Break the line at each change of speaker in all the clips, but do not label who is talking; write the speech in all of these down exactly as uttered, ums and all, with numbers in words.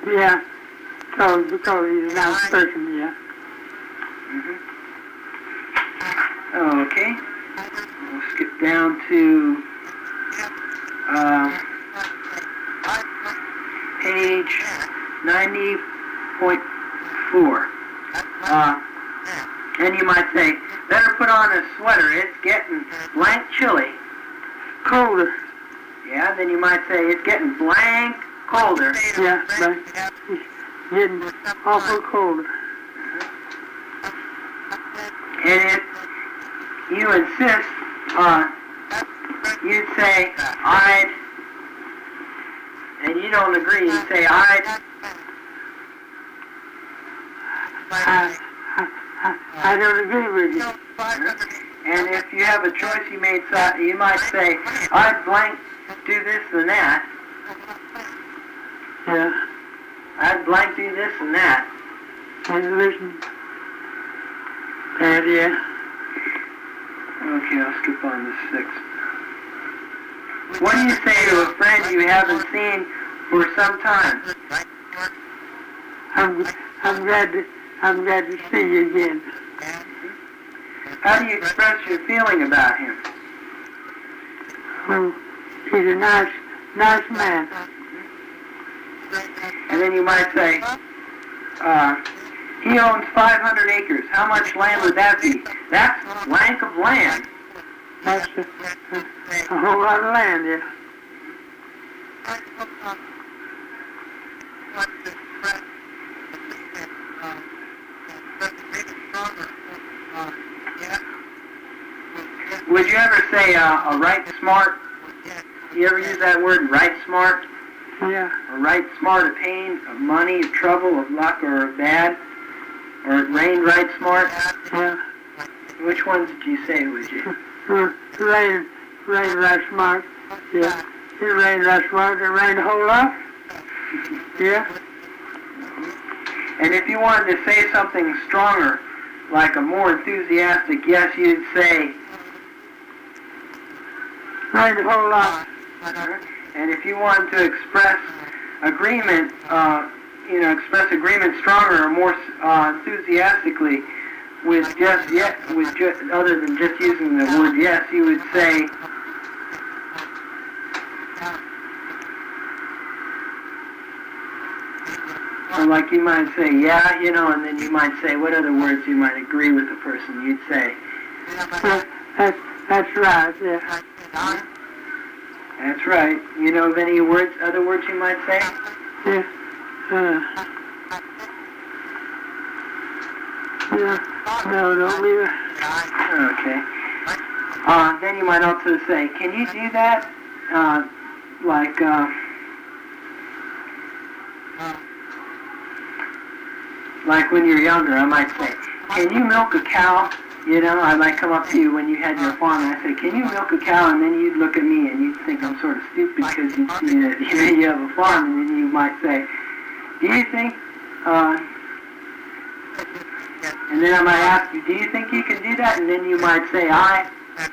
Yeah. So, because he's a nice person, yeah.
Mm-hmm. Okay. We'll skip down to uh, page ninety point four. Uh, and you might say, better put on a sweater, it's getting blank chilly.
Colder.
Yeah, then you might say, it's getting blank colder.
Yeah, but it's getting awful colder.
And if you insist, uh, you'd say, I'd, and you don't agree, you'd say, I'd,
I, I, I, I don't agree with you.
and if you have a choice you made, so you might say, I'd blank do this and that.
Yeah.
I'd blank do this and that.
And listen. And yeah.
Okay, I'll skip on to six. What do you say to a friend you haven't seen for some time?
I'm, I'm glad to, I'm glad to see you again.
How do you express your feeling about him?
Well, he's a nice, nice man.
And then you might say, uh, he owns five hundred acres. How much land would that be? That's blank of land.
That's a, a, a whole lot of land, yeah.
Would you ever say uh, a right smart? You ever use that word, right smart?
Yeah.
Or right smart of pain, of money, of trouble, of luck, or of bad? Or it rained right smart?
Yeah.
Which ones did you say, would you?
Uh, rain, rain right smart. Yeah. It rained right smart. It rained a whole lot. Yeah.
And if you wanted to say something stronger, like a more enthusiastic yes, you'd say,
Rained a whole lot.
and if you wanted to express agreement, uh, you know, express agreement stronger or more uh, enthusiastically with just yes, with just, other than just using the word yes, you would say, or like you might say, yeah, you know, and then you might say, what other words you might agree with the person? You'd say,
Uh, that's, that's right, yeah.
that's right. You know of any words, other words you might say?
Yeah. Uh, yeah. No, don't leave it.
Okay. Uh, then you might also say, can you do that? Uh, like, uh, like when you're younger, I might say, can you milk a cow? You know, I might come up to you when you had your farm and I say, can you milk a cow? And then you'd look at me and you'd think I'm sort of stupid because you'd see that you know, you have a farm, and then you might say, do you think, uh, and then I might ask you, do you think you can do that? And then you might say, I.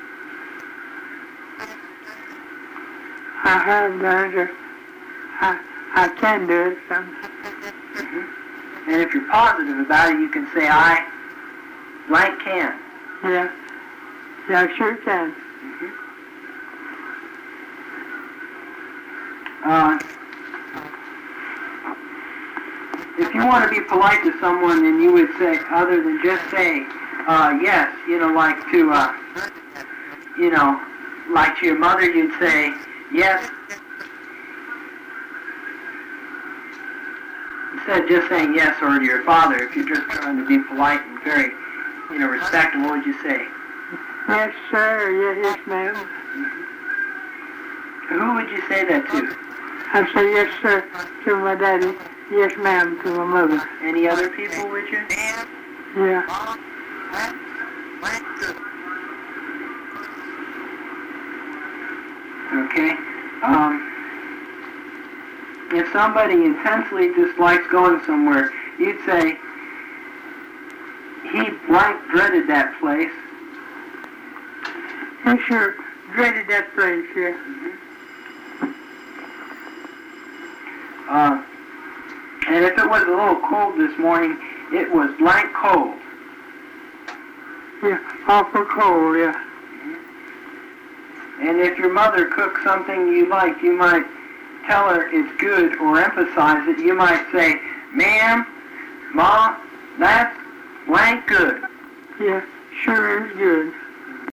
I have done it. I, I can do it. So.
Mm-hmm. And if you're positive about it, you can say, I blank can.
Yeah. Yeah, I sure can.
Mm-hmm. Uh, if you want to be polite to someone, then you would say, other than just say, uh, yes, you know, like to, uh, you know, like to your mother, you'd say, yes. Instead of just saying yes, or to your father, if you're just trying to be polite and very, you know, respectful, what would you say?
Yes, sir. Yes, yes, ma'am.
Mm-hmm. Who would you say that to?
I say yes, sir, to my daddy. Yes, ma'am, to my mother.
Any other people, would you?
Yeah.
Okay. Um, if somebody intensely dislikes going somewhere, you'd say, he blank dreaded that place.
He sure dreaded that place, yeah.
Mm-hmm. Uh, And if it was a little cold this morning, it was blank cold.
Yeah, awful cold, yeah.
And if your mother cooks something you like, you might tell her it's good or emphasize it. You might say, "Ma'am, Ma, that's blank good."
Yeah, sure is good.